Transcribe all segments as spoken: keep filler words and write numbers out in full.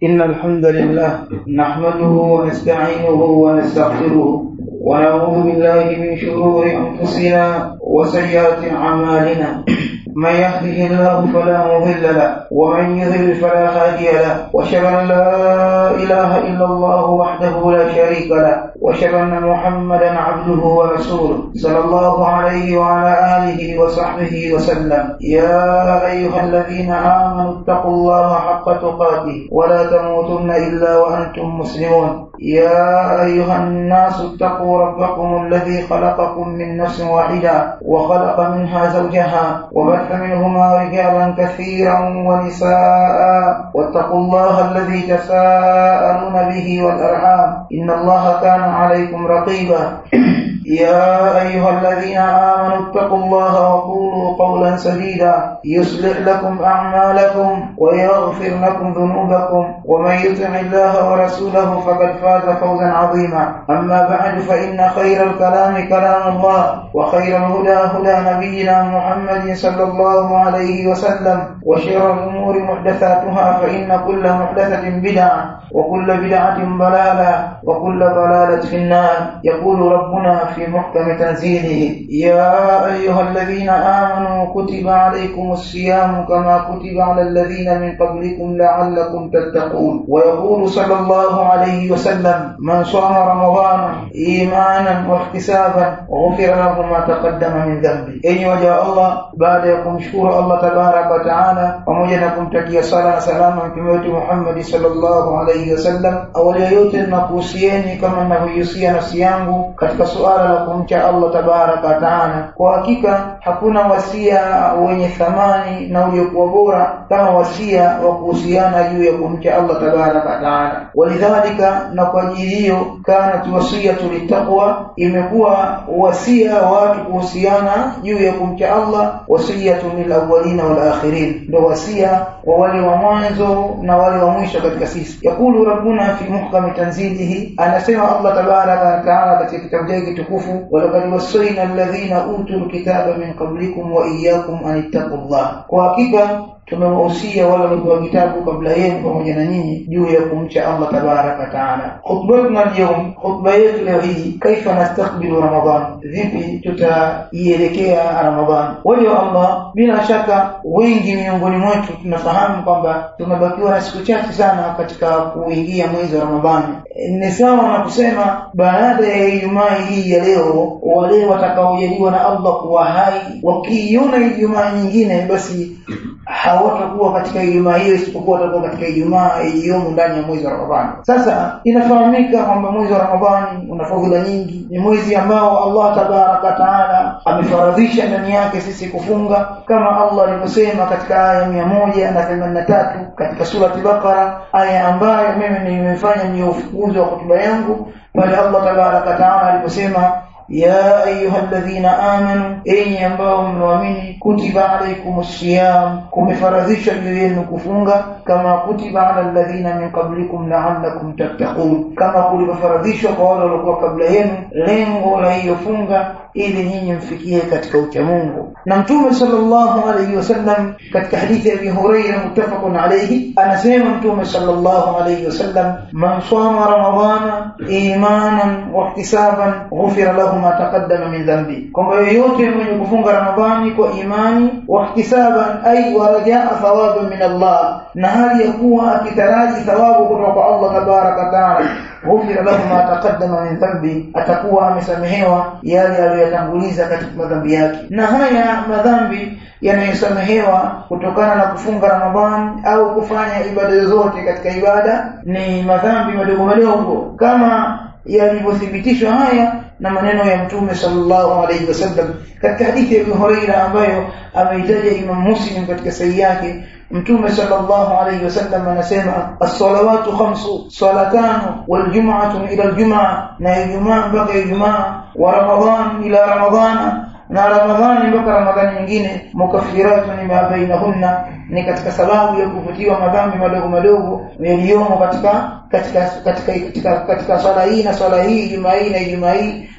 إن الحمد لله نحمده ونستعينه ونستغفره ونعوذ بالله من شرور أنفسنا وسيئات أعمالنا. من يهده الله فلا مضل له ومن يضلل فلا هادي له، واشهد ان لا اله الا الله وحده لا شريك له، واشهد ان محمدا عبده ورسوله صلى الله عليه وعلى اله وصحبه وسلم. يا ايها الذين امنوا اتقوا الله حق تقاته ولا تموتن الا وانتم مسلمون. يا ايها الناس اتقوا ربكم الذي خلقكم من نفس واحده وخلق منها زوجها وبث منهما رجالا كثيرا ونساء، واتقوا الله الذي تساءلون به والأرحام إن الله كان عليكم رقيبا. يا أيها الذين آمنوا اتقوا الله وقولوا قولا سديدا يصلح لكم أعمالكم ويغفر لكم ذنوبكم، ومن يطع الله ورسوله فقد فاز فوزا عظيما. أما بعد، فإن خير الكلام كلام الله، وخير الهدى هدى نبينا محمد صلى الله عليه وسلم، وشر الأمور محدثاتها فإن كل محدثة بدعة وكل بدعة ضلالة وكل ضلالة في النار. يقول ربنا في محكم تنزيله: يا أيها الذين آمنوا كتب عليكم الصيام كما كتب على الذين من قبلكم لعلكم تتقون. ويقول صلى الله عليه وسلم: من صام رمضان إيمانا واحتسابا غفر له ما تقدم من ذنبه. أي وجه الله بعد يكم شكور الله تبارك وتعالى ومجنكم تكي صلاة سلاما كميت محمد صلى الله عليه وسلم. أولي يوتي نقوسيني كما أنه يسيا نفسيانه katika suala la kumcha Allah tabaraka wa taala. Kwa hakika hakuna wasia wenye thamani na uliokuwa bora kama wasia wa kuhusiana juu ya kumcha Allah tabaraka wa taala. Walidhalika, na kwa ajili hiyo kana wasiyatu litaqwa, imekuwa wasia watu kuhusiana juu ya kumcha Allah wasiyatu lil awwalina wal akhirin, ndio wasia wa wale wa mwanzo na wale wa mwisho katika sisi. Yakulu rabbuna fi muhkam tanzilihi, anasema Allah tabaraka wa taala katika kitabu chake tukufu: walaqad wasayna alladhina utul kitaba min qablikum wa iyyakum an ittaqullah. Kwa hakika tumewahusia wale waliopewa kitabu kabla yenu pamoja na nyinyi juu ya kumcha Allah tabaraka taala. Khutbatuna leo, khutba yetu leo hii, kaifa nastakbilu Ramadhan, vipi tutaielekea Ramadhan. Waja Allah, bila shaka wengi miongoni mwetu tunafahamu kwamba tumebakiwa na siku chache sana katika kuingia mwezi wa Ramadhani. Ni sawa na kusema baada ya Ijumaa hii ya leo, wale watakaojaliwa na Allah kuwa hai wakiiona Ijumaa nyingine, basi hawatakuwa katika Ijumaa hiyo isipokuwa watakuwa katika Ijumaa iliyomo ndani ya mwezi wa Ramadhani. Sasa inafahamika kwamba mwezi wa Ramadhani una fadhila nyingi. Ni mwezi ambao Allah tabaraka taala amefaradhisha ndani yake sisi kufunga, kama Allah alivyosema katika aya mia moja na themanini na tatu katika surati Baqara, aya ambayo mimi nimefanya ni ufunguzi wa hotuba yangu, pale Allah tabaraka taala aliposema: ya ayyuhalladhina amanu, enyi ambao mnaamini, kutiba alaykumus siyam, kumefaradhishwa juu yenu kufunga, kama kutiba ala alladhina min qablikum la'allakum tattaqun, kama kulivyofaradhishwa kwa wale waliokuwa kabla yenu. Lengo la hiyo funga ili nyinyi mfikie katika ucha Mungu. Na Mtume sallallahu alayhi wasallam katika hadithi ya Abi Hurairah muttafaqun alayhi, anasema Mtume sallallahu alayhi wasallam: man shama ramadhana imanan wa ihtisaban ghufira lahu ma taqaddama min dhanbi. Kwamba yoyote mwenye kufunga Ramadhani kwa imani wa ihtisaban, ay wa rajaa thawaban min Allah, na hali ya kuwa akitaraji thawabu kutoka kwa Allah tabaraka taala, ghufira lahu ma taqaddama min dhanbi, atakuwa amesamehewa yale aliyotanguliza katika madhambi yake. Na haya madhambi yanayosamehewa kutokana na kufunga Ramadhani au kufanya ibada zote katika ibada ni madhambi madogo madogo, kama yalivyothibitishwa haya na maneno ya Mtume sallallahu alayhi wasallam katika hadithi ya Abu Hurairah ambayo ameitaja Imam Muslim katika sahihi yake. Mtume sallallahu alayhi wasallam anasema: as-salawatu khamsu, salatano, wal jum'atu ila al-jum'a, na Ijumaa mpaka Ijumaa, wa Ramadhan ila Ramadhana, na Ramadhani mpaka Ramadhani nyingine, mukaffiratun ma bainahunna, ni katika sababu ya kufutiwa madhambi madogo madogo yaliyomo katika katika katika katika, katika swala hii na swala hii, Ijumaa hii na Ijumaa hii,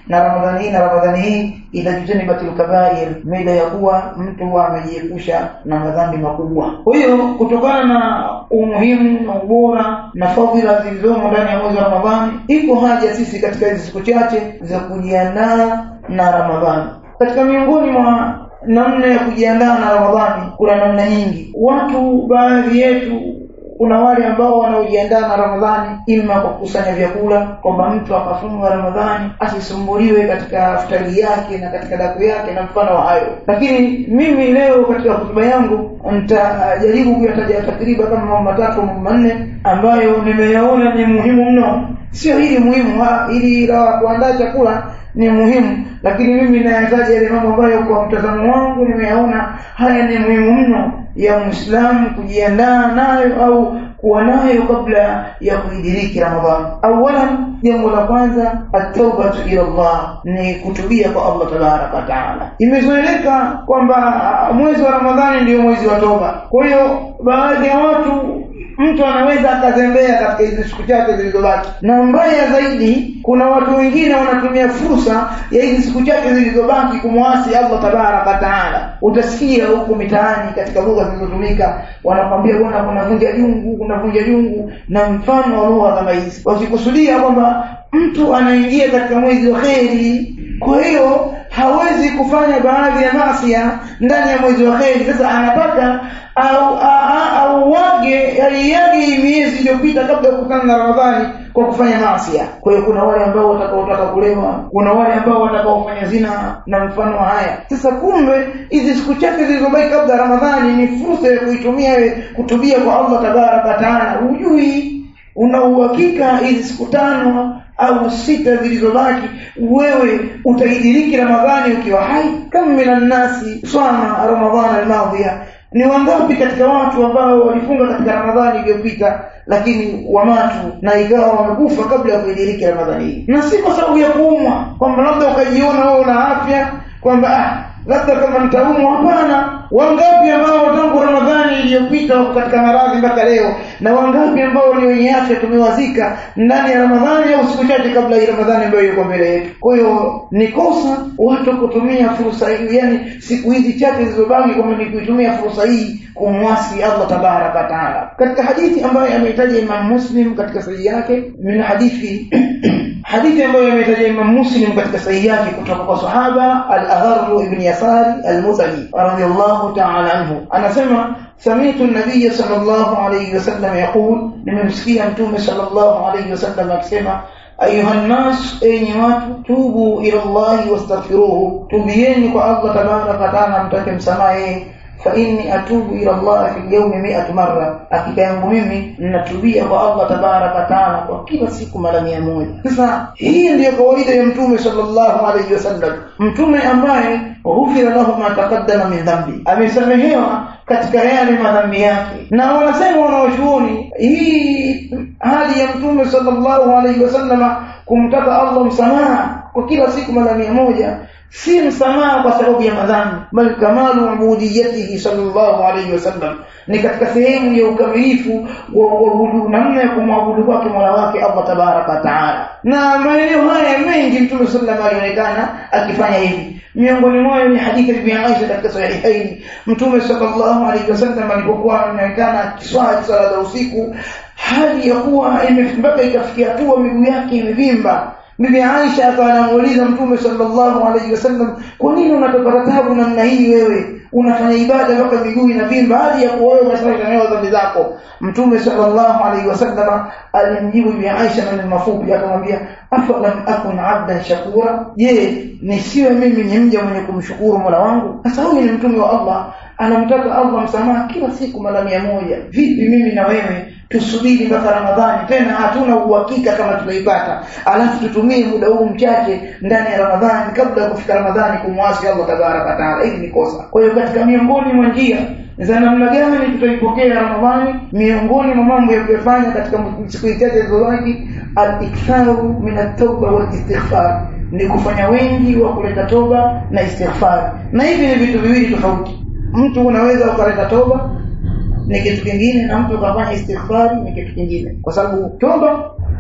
na Ramadhani hii na Ramadhani hii itajitanibatul kabair, mida ya kuwa mtu amejiepusha na madhambi makubwa. Kwa hiyo kutokana na umuhimu na ubora na fadhila zilizomo ndani ya mwezi wa Ramadhani, iko haja sisi katika hizo siku chache za kujiandaa na Ramadhani. Katika miongoni mwa namna ya kujiandaa na Ramadhani kuna namna nyingi. Watu baadhi yetu, kuna wale ambao wanaojiandaa na Ramadhani ima kwa kukusanya vyakula, kwamba mtu akafunga Ramadhani asisumbuliwe katika iftari yake na katika daku yake na mfano wa hayo. Lakini mimi leo katika hotuba yangu nitajaribu kuyataja takriban kama mambo matatu au manne ambayo nimeyaona ni muhimu mno. Sio hili muhimu, ili la kuandaa chakula ni muhimu, lakini mimi nayataja yale mambo ambayo kwa mtazamo wangu nimeyaona haya ni muhimu mno ya Muislamu kujiandaa nayo au kuwa nayo kabla ya kuidiriki Ramadhani. Awalan, jambo la kwanza, at-tawbah ila Allah, ni kutubia kwa Allah tabaraka wa taala. Imezoeleka kwamba mwezi wa Ramadhani ndio mwezi wa toba. Kwa hiyo baadhi ya watu, mtu anaweza akazembea katika hizo siku chache zilizobaki, na mbaya zaidi kuna watu wengine wanatumia fursa ya hizo siku chache zilizobaki kumwasi Allah tabaraka wa taala. Utasikia huko mitaani katika lugha zinazotumika wanakuambia bwana kunavunja jungu, kunavunja jungu na mfano wa lugha kama hizi, wakikusudia kwamba mtu anaingia katika mwezi wa kheri, kwa hiyo hawezi kufanya baadhi ya maasi ndani ya mwezi wa kheri. Sasa anataka au au wage yale miezi iliyopita kabla ya kukutana na Ramadhani kwa kufanya maasi. Kwa hiyo kuna wale ambao watakaotaka kulewa, kuna wale ambao watakaofanya zina na mfano haya. Sasa kumbe hizi siku chache zilizobaki kabla Ramadhani ni fursa ya kuitumia kutubia kwa Allah tabaraka wa taala. Hujui, una uhakika hizi siku tano au sita zilizobaki wewe utaidiriki Ramadhani ukiwa hai? Kama minan nasi sama Ramadhana al-madhiya, ni wangapi katika watu ambao walifunga katika Ramadhani iliyopita lakini wamatu na ikawa wamekufa kabla ya kuidiriki Ramadhani hii. Na si kwa sababu ya kuumwa, kwamba labda ukajiona wewe una afya kwamba ah labda kama nitaumwa. Hapana. Wangapi ambao tangu Ramadhani iliyopita wako katika maradhi mpaka leo, na wangapi ambao ni wenye afya tumewazika ndani ya Ramadhani au siku chache kabla ya Ramadhani ambayo iko mbele yetu. Kwa hiyo ni kosa watu kutumia fursa hii, yani siku hizi chache zilizobaki kama ni kuitumia fursa hii kumwasi Allah tabaraka wa taala. Katika hadithi ambayo ameitaja Imam Muslim katika sahihi yake, min hadithi hadithi ambayo imetaja Imam Muslim katika sahihi yake kutoka kwa sahaba Al-Agharr ibn Yasari Al-Muzani radhiyallahu ta'ala anhu, anasema sami'tu an-nabiy sallallahu alayhi wasallam yaqul, nimemsikia mtume sallallahu alayhi wasallam akisema, ayuhan nas, enyi watu, tubu ila Allah wastaghfiruhu, tubieni kwa Allah tabaraka wa taala mtake msamaha, fa inni atubu ila Allah fi yawmi mi'at marra, hakika yangu mimi ninatubia kwa Allah tabaraka wa taala kwa kila siku mara mia moja. Sasa hii ndiyo kawaida ya mtume sallallahu alayhi wasallam, mtume ambaye ghufira lahu ma taqaddama min dhanbi, amesamehewa katika yale madhambi yake. Na wanasema wanawachuoni, hii hali ya mtume sallallahu alayhi wasallam kumtaka Allah msamaha kwa kila siku mara mia moja si msamaha kwa sababu ya madhambi, bali kamalu ubudiyatihi sallallahu alayhi wasallam, ni katika sehemu ya ukamilifu wa kuabudu, namna ya kumwabudu kwake Mola wake Allah tabaraka wa taala. Na maeneo haya mengi mtume sallallahu alayhi alionekana akifanya hivi. Miongoni mwao ni hadithi ya Bibi Aisha katika sahihaini, mtume sallallahu alayhi wasallam alipokuwa anaonekana kiswali sala za usiku, hali ya kuwa imefika ikafikia hatua miguu yake imevimba. Bibi Aisha akamuuliza mtume sallallahu alayhi wasallam, kwa nini unatapata taabu namna hii wewe? Unafanya ibada mpaka miguu inavimba, hali ya kuwa wewe umeshasamehewa dhambi zako. Mtume sallallahu alayhi wasallam alimjibu Bibi Aisha maneno mafupi, akamwambia, afalam akun abdan shakura, je, nisiwe mimi ni mja mwenye kumshukuru Mola wangu? Sasa huyu ni mtume wa Allah, anamtaka Allah msamaha kila siku mara mia moja. Vipi mimi na wewe tusubiri mpaka Ramadhani, tena hatuna uhakika kama tutaipata, alafu tutumie muda huu mchache ndani ya Ramadhani kabla ya kufika Ramadhani kumwasi Allah tabaraka wa taala? Hili ni kosa. Kwa hiyo katika miongoni mwa njia za namna gani tutaipokea Ramadhani, miongoni mwa mambo ya kufanya katika siku chache zilizobaki, al-iktharu min at-tauba wal istighfar, ni kufanya wengi wa kuleta toba na istighfar. Na hivi ni vitu viwili tofauti. Mtu unaweza ukaleta toba ni kitu kingine, na mtu kufanya istighfari ni kitu kingine, kwa sababu toba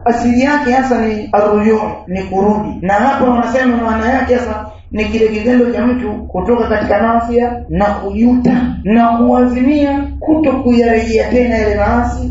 asili yake hasa ni arrujuu, ni kurudi. Na hapa wanasema maana yake hasa ni kile kitendo cha mtu kutoka katika maasi na kujuta na kuazimia kuto kuyarejea tena ile maasi.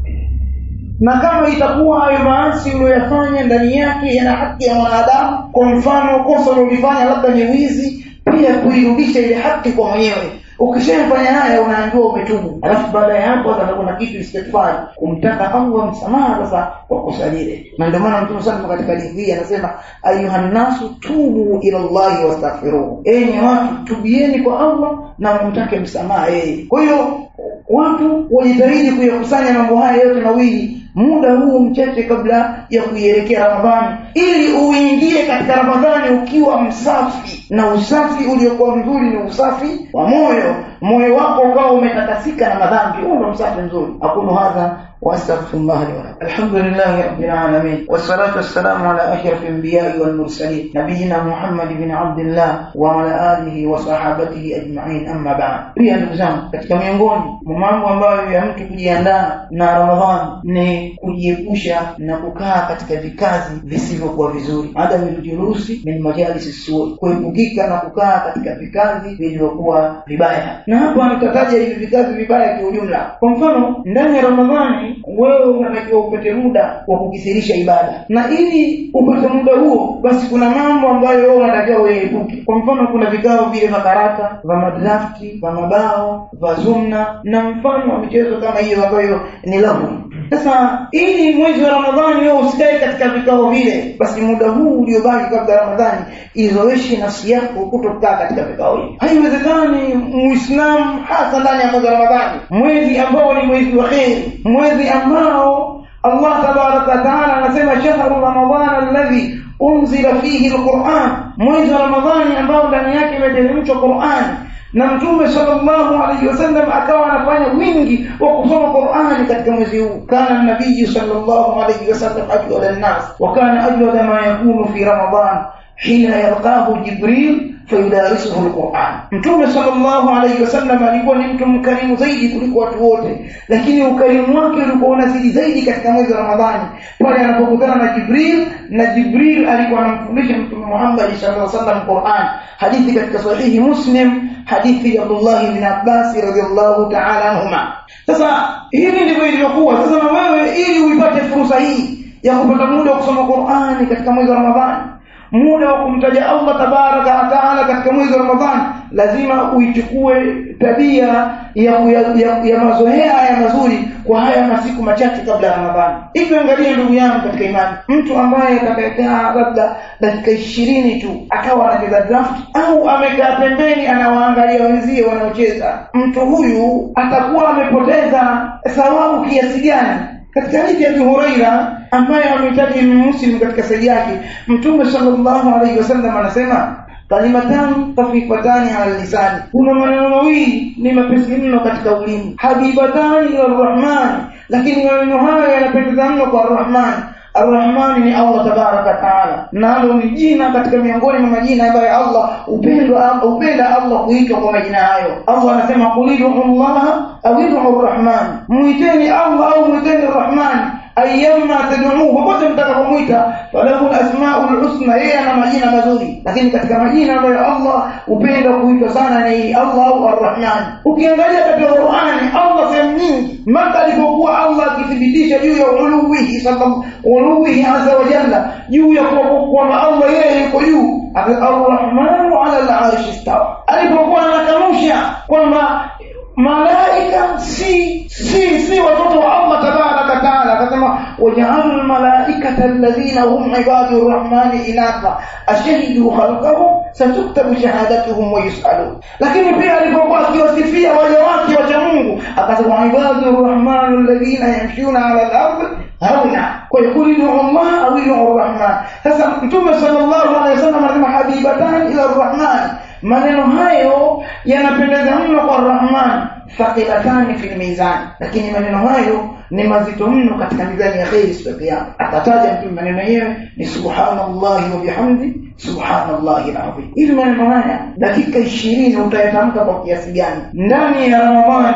Na kama itakuwa hayo maasi uliyofanya ndani yake yana haki ya mwanadamu, kwa mfano kosa ulilofanya labda ni wizi, pia kuirudisha ile haki kwa mwenyewe. Ukishafanya haya unaambiwa umetubu. Alafu baada ya hapo sasa kuna kitu istighfar, kumtaka Allah msamaha sasa kwa kosa lile. Na ndio maana Mtume sana katika hadithi anasema ayuhan nasu tubu ila Allah wastaghfiruhu, enyi watu tubieni kwa Allah na mtake msamaha yeye. Kwa hiyo watu wajitahidi kuyakusanya mambo haya yote mawili muda huu mchache kabla ya kuelekea Ramadhani, ili uingie katika Ramadhani ukiwa msafi. Na usafi uliokuwa mzuri ni usafi wa moyo, moyo wako ukawa umetakasika na madhambi, huo ndio usafi mzuri. Aqulu hadha واستغفر الله لي ولكم. الحمد لله رب العالمين والصلاه والسلام على اشرف الانبياء والمرسلين نبينا محمد بن عبد الله وعلى اله وصحابته اجمعين. اما بعد. Pia ndugu zangu, katika miongoni mwa mambo ambayo ya mtu kujiandaa na Ramadhani ni kujiepusha na kukaa katika vikazi visivyokuwa vizuri, adam aljulusi min majalis as-su', kuepukika na kukaa katika vikazi vilivyokuwa vibaya. Na hapa nitataja hivi vikazi vibaya kwa ujumla. Kwa mfano, ndani ya Ramadhani wewe unatakiwa upate muda wa kukithirisha ibada, na ili upate muda huo basi kuna mambo ambayo wewe unatakiwa uepuke. Kwa mfano, kuna vikao vile vya karata, vya madrafti, vya mabao, vya zumna na mfano wa michezo kama hiyo ambayo ni lahu. Sasa ili mwezi wa Ramadhani wewe usikae katika vikao vile, basi muda huu uliobaki kabla ya Ramadhani izoeshe nafsi yako kutokaa katika vikao hivi. Haiwezekani Muislamu hasa ndani ya mwezi wa Ramadhani, mwezi ambao ni mwezi wa kheri, mwezi ambao Allah tabaraka taala anasema shahru ramadhana alladhi unzila fihi alquran, mwezi wa Ramadhani ambao ndani yake imeteremshwa Qur'an. Na Mtume sallallahu alayhi wasallam akawa anafanya wingi wa kusoma Qur'ani katika mwezi huu. Kana nabii sallallahu alayhi wasallam ajwada an-nas wa kana ajwada ma yakunu fi Ramadan hina yalqahu Jibril fayudarisuhu al-Qur'an. Mtume sallallahu alayhi wasallam alikuwa ni mtu mkarimu zaidi kuliko watu wote, lakini ukarimu wake ulikuwa unazidi zaidi katika mwezi wa Ramadhani pale anapokutana na Jibril, na Jibril alikuwa anamfundisha Mtume Muhammad sallallahu alayhi wasallam Qur'an. Hadithi katika sahihi Muslim, hadithi ya Abdullah ibn Abbas radhiyallahu ta'ala anhuma. Sasa hivi ndivyo ilivyokuwa. Sasa na wewe ili uipate fursa hii ya kupata muda wa kusoma Qur'ani katika mwezi wa Ramadhani, muda wa kumtaja Allah tabaraka wa taala katika mwezi wa Ramadhani, lazima uichukue tabia ya ya, ya, ya mazoea ya mazuri kwa haya masiku machache kabla ya Ramadhani. Hivi angalia ndugu yangu katika imani, mtu ambaye atakayekaa labda dakika ishirini tu akawa anacheza draft au amekaa pembeni anawaangalia wenzie wanaocheza, mtu huyu atakuwa amepoteza thawabu kiasi gani? Katika hadithi ya Abu Huraira ambaye ametaja Muslim katika sahihi yake, Mtume sallallahu alayhi wasallam anasema kalimatan tafifatani ala lisani, kuna maneno mawili ni mapesi mno katika ulimi, habibatani ila Rahman, lakini maneno haya yanapendeza mno kwa Rahman. Ar-Rahman ni Allah tabaraka taala, nalo ni jina katika miongoni mwa majina ambayo Allah upenda upenda Allah kuitwa kwa majina hayo. Allah anasema qulidu Allah au idu Ar-Rahman, muiteni Allah au muiteni Ar-Rahman, ayyama tad'uhu, popote mtakapomuita, falahu al-asmaul husna, yeye ana majina mazuri. Lakini katika majina ambayo Allah upenda kuitwa sana ni Allah au Ar-Rahman. Ukiangalia katika Qur'ani Allah sehemu nyingi maka alipokuwa Allah akithibitisha juu ya uluwihi sallallahu uluwihi azza wa jalla, juu ya kuwa Allah yeye yuko juu, Ar-Rahman ala al-arsh istawa, alipokuwa anakanusha kwamba malaika si si si watoto wa Allah tabaraka taala, akasema waja'alul malaikata alladhina hum ibadur rahmani inatha ashhadu khalqahum satuktabu shahadatuhum wa yus'alun. Lakini pia alipokuwa akiwasifia wale wake wa Mungu akasema ibadur rahmani alladhina yamshuna ala al-ardh hauna, kwa yulidu Allah au yulidu Rahman. Sasa Mtume sallallahu alayhi wasallam anasema habibatan ila Rahman, maneno hayo yanapendeza mno kwa Rahman, thaqilatani fil mizan, lakini maneno hayo ni mazito mno katika mizani ya khairi siku ya kiyama. Akataja Mtume maneno yenyewe ni subhanallahi wa bihamdi subhanallahi alazim. Ili maneno haya dakika ishirini utayatamka kwa kiasi gani ndani ya Ramadhani,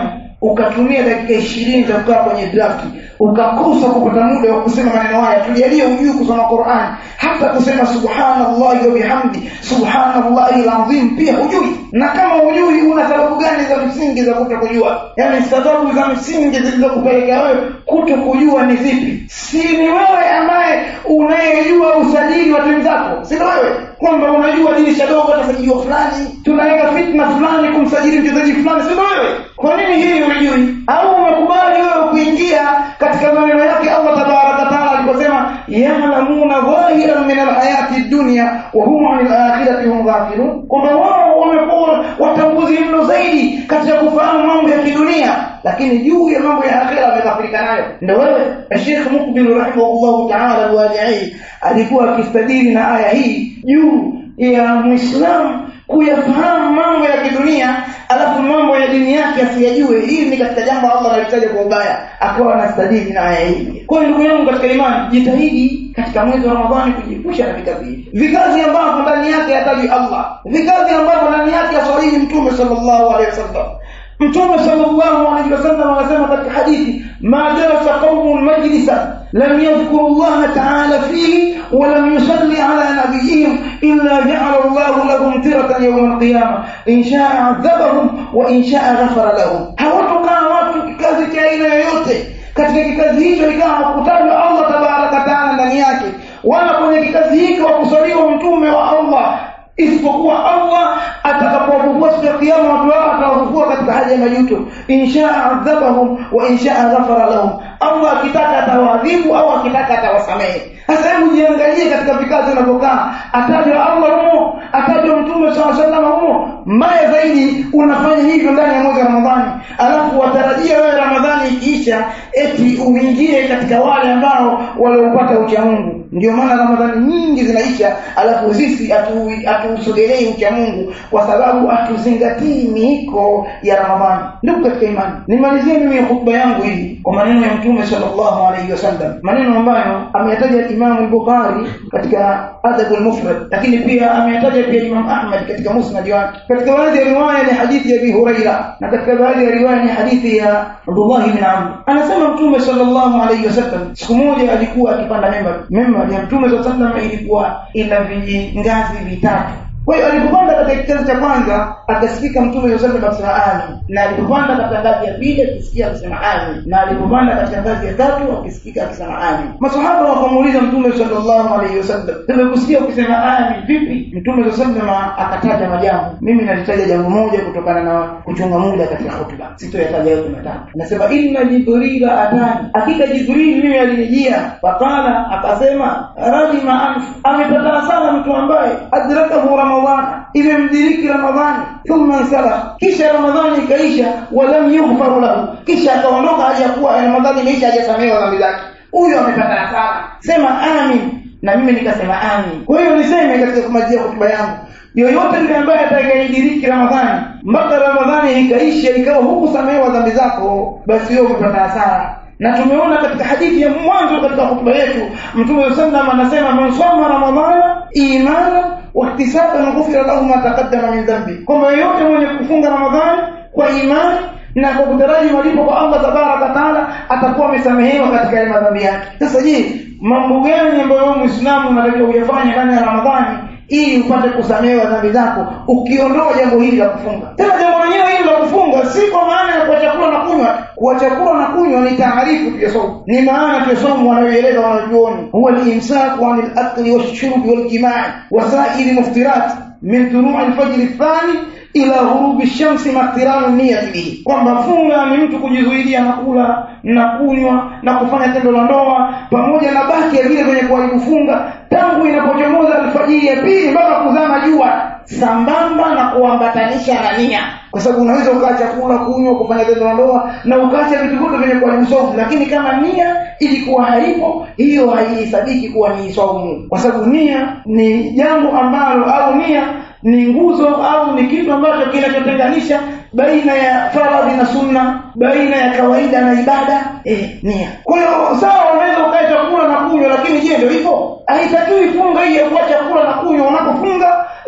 ukatumia dakika ishirini za kukaa kwenye draft, ukakosa kupata muda wa kusema maneno haya, tulialia ujui kusoma Qur'an, hata kusema subhanallahi wa bihamdi, subhanallahi alazim pia hujui. Na kama hujui, una sababu gani za msingi za kutokujua? Yani sababu za msingi zilizokupeleka wewe kutokujua ni zipi? Si ni wewe ambaye unayejua usajili wa timu zako, si wewe kwamba unajua dirisha dogo atasajiliwa fulani, tunaweka fitna fulani kumsajili mchezaji fulani, si wewe? Kwa nini hii unajui? Au umekubali wewe kuingia katika maneno yake Allah tabaraka taala aliposema ya'lamuna dhahiran min alhayati dunya wa hum 'anil akhirati hum ghafilun, kwamba wao wamekuwa watambuzi mno zaidi katika kufahamu mambo ya kidunia, lakini juu ya mambo ya akhira wamekafirika nayo. Ndio wewe Sheikh Mukbil rahimahullah ta'ala alwadi'i alikuwa akistadili na aya hii juu ya Muislamu kuyafahamu mambo ya kidunia alafu mambo ya dini yake asiyajue. Hii ni katika jambo Allah analitaja kwa ubaya, akawa anastadili na aya hii. Kwa hiyo ndugu yangu katika imani, jitahidi katika mwezi wa Ramadhani kujiepusha na vikazi hivi, vikazi ambavyo ndani yake hataji Allah, vikazi ambavyo ndani yake aswalihi Mtume sallallahu alaihi wasallam. Mtume sallallahu alaihi wasallam anasema katika hadithi, ma jalasa qaumun majlisan lam yadhkuru Allah ta'ala fihi wa lam yusalli ala nabiyihim illa ja'ala Allah lahum tiratan yawm al-qiyamah in sha'a 'adhabahum wa in sha'a ghafara lahum. Hawatokaa watu kikazi cha aina yoyote, katika kikazi hicho ikawa kutajwa Allah tabaraka taala ndani yake, wala kwenye kikazi hicho wakusaliwa mtume wa Allah, isipokuwa Allah atakapowavuvua siku ya kiyama watu wao atawavuvua katika hali ya majuto, insha adhabahum wa insha ghafara lahum. Allah akitaka atawaadhibu au akitaka atawasamehe. Sasa hebu jiangalie katika vikazi unavyokaa, atajwa Allah humo, atajwa Mtume sallallahu alaihi wasallam humo, mbaya zaidi unafanya hivyo ndani ya mwezi wa Ramadhani, alafu watarajia wewe Ramadhani ikiisha eti uingie katika wale ambao waliopata ucha Mungu. Ndio maana Ramadhani nyingi zinaisha alafu sisi atuusogelei ucha Mungu kwa sababu atuzingatii miiko ya Ramadhani. Ndugu katika imani, nimalizie mimi hotuba yangu hii kwa maneno ya Mtume sallallahu alaihi wasallam, maneno ambayo ameyataja Imam al-Bukhari katika Adab al-Mufrad, lakini pia ameyataja pia Imam Ahmad katika Musnad wake. Katika baadhi ya riwaya ni hadithi ya Abi Huraira na katika baadhi ya riwaya ni hadithi ya Abdullah ibn Amr. Anasema Mtume sallallahu alaihi wasallam siku moja alikuwa akipanda mimbar. Mimbar ya Mtume sallallahu alaihi wasallam ilikuwa ina vingazi vitatu. Kwa hiyo alipopanda katika kitabu cha kwanza akasikika Mtume sallallahu alaihi wasallam akisema amin, na alipopanda katika ngazi ya pili akisikia akisema amin, na alipopanda katika ngazi ya tatu akisikika akisema amin. Maswahaba wakamuuliza Mtume sallallahu alaihi wasallam, tumekusikia ukisema amin, vipi? Mtume sallallahu alaihi wasallam akataja majambo. Mimi nalitaja jambo moja kutokana na kuchunga muda katika hotuba, sitoyataja yote matatu. Nasema inna Jibril atani, hakika Jibril mimi alinijia, faqala, akasema radima anf, amepata sana mtu ambaye adrakahu Ramadhani, imemdiriki Ramadhani, thumma sala, kisha Ramadhani ikaisha, walam yughfar lahu, kisha akaondoka hali ya kuwa Ramadhani imeisha hajasamehewa dhambi zake. Huyo amepata hasara. Sema amin, na mimi nikasema amin. Kwa hiyo niseme katika kumalizia hotuba yangu, yoyote yule ambaye atakayediriki Ramadhani mpaka Ramadhani ikaisha ikawa hukusamehewa dhambi zako, basi wewe umepata hasara. Na tumeona katika hadithi ya mwanzo katika hotuba yetu Mtume sallallahu alaihi wasallam anasema, man soma Ramadhana imana wa ihtisaban ghufira lahu ma taqaddama min dhanbi, kwamba yote mwenye kufunga Ramadhani kwa imani na kwa kutaraji malipo kwa Allah tabaraka taala atakuwa amesamehewa katika ile madhambi yake. Sasa je, mambo gani ambayo Muislamu anatakiwa kuyafanya ndani ya Ramadhani ili upate kusamehewa dhambi zako ukiondoa jambo hili la kufunga? Tena jambo lenyewe hili la kufunga si kwa maana ya kuacha kula na kunywa. Kuacha kula na kunywa ni taarifu ya saumu, ni maana ya saumu wanaoeleza wanajuoni, huwa al-imsaku 'anil akli wash-shurbi wal-jima'i wa sa'iri muftirat min tulu' al-fajr ath-thani ila ghurub ash-shamsi maqtiranu niyyati bihi, kwamba funga ni mtu kujizuilia na kula na kunywa na kufanya tendo la ndoa pamoja na baki ya vile kwenye kuharibu funga tangu inapochomoza alfajiri ya pili mpaka kuzama jua, sambamba na kuambatanisha na nia. Kwa sababu unaweza ukaacha kula, kunywa, kufanya tendo la ndoa na ukaacha vitu vyote vyenye kuharibu saumu, lakini kama nia ilikuwa haipo, hiyo haihesabiki kuwa ni saumu, kwa sababu nia ni jambo ambalo, au nia ni nguzo au ni kitu ambacho kinachotenganisha baina ya faradhi na sunna, baina ya kawaida na ibada, eh nia. Kwa hiyo sawa unaweza ukaacha kula na kunywa, lakini je ndio hivyo? Haitakiwi funga hii ya kuacha kula na kunywa. Unapofunga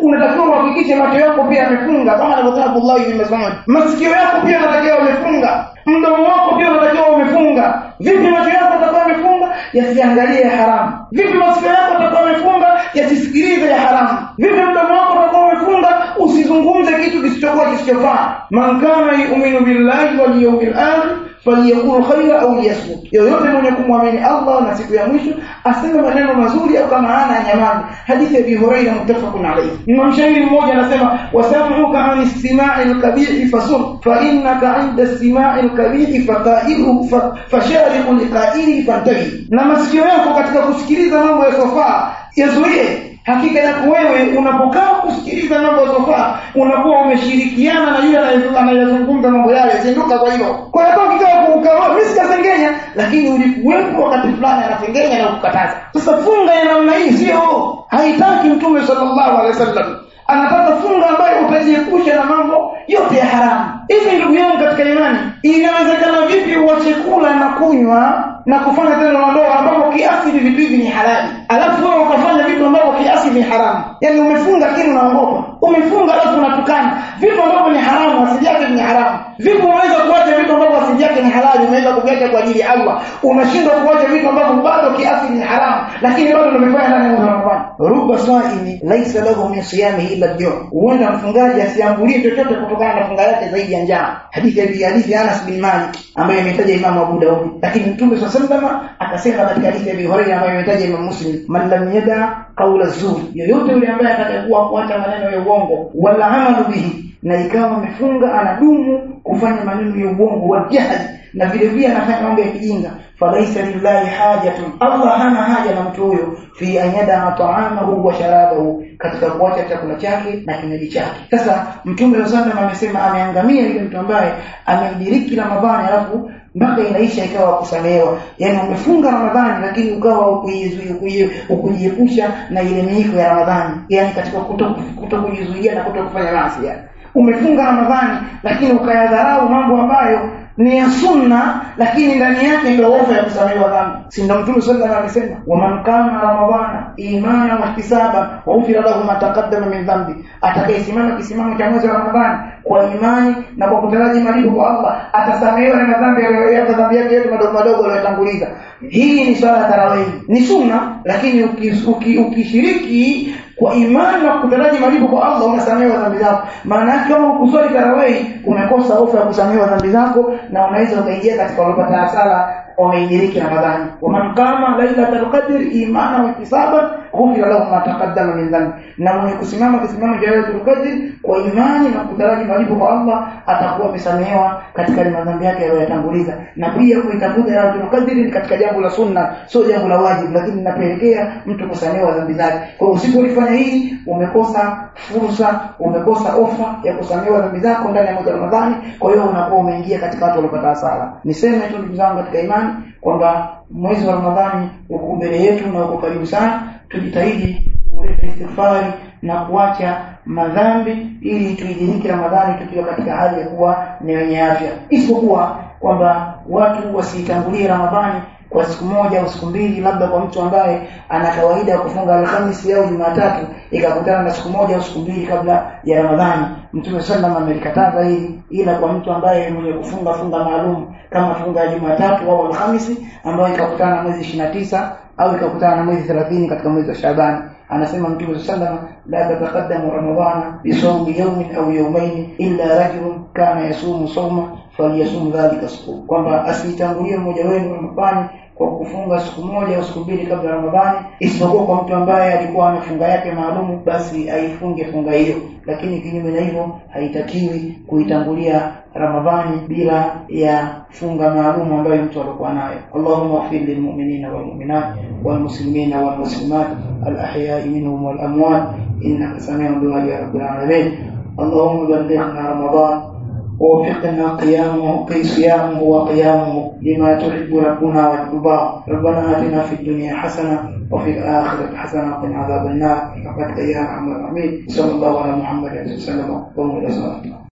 unatakiwa uhakikishe macho yako pia yamefunga kama anavyosema Abdullah ibn Mas'ud. Masikio yako pia yanatakiwa yamefunga, mdomo wako pia unatakiwa umefunga. Vipi macho yako yatakuwa yamefunga? Yasiangalie haramu. Vipi masikio yako yatakuwa yamefunga? Yasisikilize ya haramu. Vipi mdomo wako yatakuwa umefunga? Usizungumze kitu kisichokuwa kisichofaa. Man kana yu'minu billahi wal yawmil akhir faliyakul khayra au liyasmut. Yoyote mwenye kumwamini Allah na siku ya mwisho aseme maneno mazuri au kama ana nyamani. Hadithi ya Abi Hurairah muttafaqun alayhi. Mshairi mmoja anasema wasam'uka an istima'i al-qabih fasum fa innaka 'inda istima'i al-qabih faqa'ilu fashariqu liqa'ili fantahi. Na masikio yako katika kusikiliza mambo yasiyofaa yazuie. Hakika yako wewe unapokaa kusikiliza mambo yasiyofaa unakuwa umeshirikiana na yule anayezungumza mambo yale, zinduka kwa hilo. Kwa hiyo ukikaa kukawa mimi sikasengenya, lakini ulikuwepo wakati fulani anasengenya na kukataza. Sasa funga ya namna hii sio haitaki Mtume sallallahu alaihi wasallam. Anataka funga ambayo utajiepusha na mambo yote ya haramu. Hivi ndugu yangu katika imani, inawezekana vipi uache kula na kunywa na kufanya tendo la ndoa ambapo kiasi vitu hivi ni halali, alafu wewe ukafanya vitu ambavyo kiasi ni haramu? Yaani umefunga lakini unaogopa. Umefunga alafu unatukana. Vitu ambavyo ni haramu asili yake ni haramu. Vipi unaweza kuacha vitu ambavyo asili yake ni halali unaweza kuviacha kwa ajili ya Allah? Unashindwa kuacha vitu ambavyo bado kiasi ni haramu lakini bado umefanya ndani ya Ramadhani. Ruba saimi laysa lahu min siyamihi illa al-ju'. Huenda mfungaji asiambulie chochote kutokana na funga yake zaidi ya njaa. Hadithi ya hadithi ya Anas bin Malik ambaye imetaja Imam Abu Daud, lakini Mtume sallallahu alayhi wasallam akasema katika hadithi ya Abi Hurairah ambayo imetaja Imam Muslim, man lam yada qawla zur, yoyote yule ambaye atakayokuwa kuacha maneno ya uongo wala amalu bihi, na ikawa amefunga anadumu kufanya maneno ya uongo wa jahili na vile vile anafanya mambo ya kijinga, falaisa lillahi hajatun, Allah hana haja na mtu huyo fi anyada ta'amahu wa sharabahu, katika kuacha chakula chake na kinywaji chake. Sasa Mtume sallallahu alayhi wasallam amesema ameangamia yule mtu ambaye amediriki Ramadhani alafu mpaka inaisha ikawa kusamehewa. Yaani umefunga Ramadhani lakini ukawa ukujiepusha na ile miiko ya Ramadhani, yaani katika kutokujizuia na kutokufanya maasi. Umefunga Ramadhani lakini ukayadharau mambo ambayo ni ya sunna lakini ndani yake ndio ofa ya kusamehewa dhambi. Si ndio Mtume sallallahu alayhi wasallam amesema wa man kana ramadhana imana wa ihtisaba wa ufira lahu ma taqaddama min dhanbi, atakayesimama kisimamo cha mwezi wa Ramadhani kwa imani na kwa kutaraji malipo kwa Allah atasamehewa na dhambi yake dhambi yake yote madogo madogo aliyotanguliza. Hii ni swala tarawih, ni sunna lakini ukishiriki kwa imani na kutaraji malipo kwa Allah unasamehewa dhambi zako. Maana yake kama ukuswali tarawih umekosa ofa ya kusamehewa dhambi zako na unaweza ukaingia katika kupata hasara umeidiriki Ramadhani. Wa man qama lailatul qadr imana wa ihtisaban ghufira lahu ma taqaddama min dhanbi, na mwenye kusimama kisimamo cha lailatul qadr kwa imani na kutaraji malipo kwa Allah atakuwa amesamehewa katika madhambi yake aliyotanguliza. Na pia kuitafuta lailatul qadr ni katika jambo la sunna, sio jambo la wajibu, lakini linapelekea mtu kusamehewa dhambi zake. Kwa hiyo usipolifanya hii umekosa fursa, umekosa ofa ya kusamehewa dhambi zako ndani ya mwezi wa Ramadhani. Kwa hiyo unakuwa umeingia katika watu waliopata hasara. Niseme tu ndugu zangu katika imani kwamba mwezi wa Ramadhani uko mbele yetu na uko karibu sana. Tujitahidi kuleta istighfari na kuacha madhambi ili tuidiriki Ramadhani tukiwa katika hali ya kuwa ni wenye afya. Isipokuwa kwamba watu wasitangulie Ramadhani kwa siku moja au siku mbili, labda kwa mtu ambaye ana kawaida ya kufunga Alhamisi au Jumatatu ikakutana na siku moja au siku mbili kabla ya Ramadhani. Mtume sallallahu alayhi wasallam amelikataza hili, ila kwa mtu ambaye mwenye kufunga funga maalum kama funga ya Jumatatu au Alhamisi ambayo ikakutana na mwezi ishirini na tisa au ikakutana na mwezi thelathini katika mwezi wa Shaaban, anasema Mtume sallallahu alayhi wasallam la tataqaddamu Ramadhana bi sawmi yawmin aw yawmayn illa rajulun kana yasumu sawma falyasum dhalika siku, kwamba asitangulie mmoja wenu Ramadhani kwa kufunga siku moja au siku mbili kabla Ramadhani, isipokuwa kwa mtu ambaye alikuwa amefunga yake maalumu basi aifunge funga hiyo. Lakini kinyume na hivyo haitakiwi kuitangulia Ramadhani bila ya funga maalumu ambayo mtu alikuwa nayo. Allahumma ighfir lil mu'minina wal mu'minat wal muslimina wal muslimat al ahya'i minhum wal amwat innaka sami'un du'a ya rabbil alamin. Allahumma ballighna Ramadan ووفقنا قيامه كي صيامه وقيامه لما تحب ربنا وترضى. ربنا آتنا في الدنيا حسنة وفي الآخرة حسنة وقنا عذاب النار برحمتك يا أرحم الراحمين. صلى الله على محمد وسلم وسلم.